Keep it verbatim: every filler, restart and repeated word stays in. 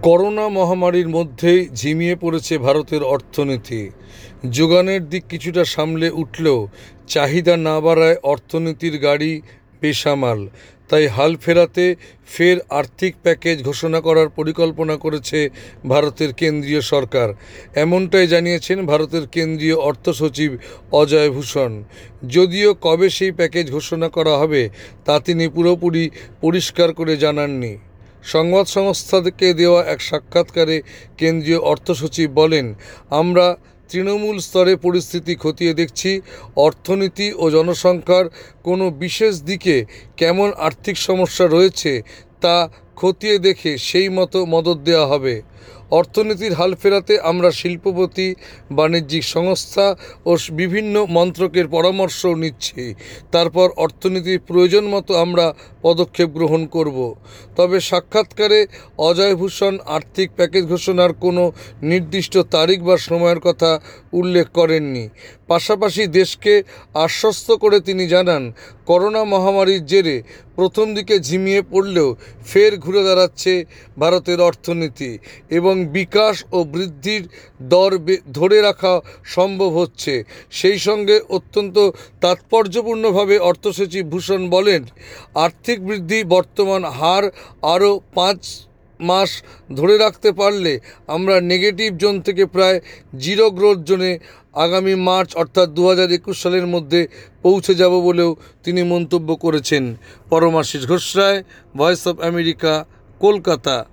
Corona মহামারীর মধ্যেই ঝিমিয়ে পড়েছে ভারতের অর্থনীতি। যোগানের দিক কিছুটা সামলে উঠলেও চাহিদা না বাড়ায় অর্থনীতির গাড়ি বেসামাল। তাই হাল ফেরাতে ফের আর্থিক প্যাকেজ ঘোষণা করার পরিকল্পনা করেছে ভারতের কেন্দ্রীয় সরকার। এমনটাই জানিয়েছেন ভারতের কেন্দ্রীয় অর্থ সচিব অজয় ভূষণ। যদিও কবে সেই প্যাকেজ ঘোষণা করা হবে তা তিনি পুরোপুরি পরিষ্কার করে জানাননি। সংবাদ সংস্থাকে দেওয়া এক সাক্ষাৎকারে কেন্দ্রীয় অর্থ সচিব বলেন, আমরা তৃণমূল স্তরে পরিস্থিতি খতিয়ে দেখছি। অর্থনীতি ও জনসংখ্যার কোনো বিশেষ দিকে কেমন আর্থিক সমস্যা রয়েছে তা খতিয়ে দেখে সেই মতো মদত দেওয়া হবে। অর্থনীতির হাল ফেরাতে আমরা শিল্পপতি, বাণিজ্যিক সংস্থা ও বিভিন্ন মন্ত্রকের পরামর্শও নিচ্ছি। তারপর অর্থনীতির প্রয়োজন মতো আমরা পদক্ষেপ গ্রহণ করব। তবে সাক্ষাৎকারে অজয় ভূষণ আর্থিক প্যাকেজ ঘোষণার কোনো নির্দিষ্ট তারিখ বা সময়ের কথা উল্লেখ করেননি। পাশাপাশি দেশকে আশ্বস্ত করে তিনি জানান, করোনা মহামারীর জেরে প্রথম দিকে ঝিমিয়ে পড়লেও ফের ঘুরে দাঁড়াচ্ছে ভারতের অর্থনীতি এবং বিকাশ ও বৃদ্ধির দর ধরে রাখা সম্ভব হচ্ছে। সেই সঙ্গে অত্যন্ত তাৎপর্যপূর্ণভাবে অর্থসচিব ভূষণ বলেন, আর্থিক বৃদ্ধি বর্তমান হার আরও পাঁচ মাস ধরে রাখতে পারলে আমরা নেগেটিভ জোন থেকে প্রায় জিরো গ্রোথ জোনে আগামী মার্চ অর্থাৎ দু হাজার একুশ সালের মধ্যে পৌঁছে যাব বলেও তিনি মন্তব্য করেছেন। Paramashis Ghosh Roy, voice of America, Kolkata.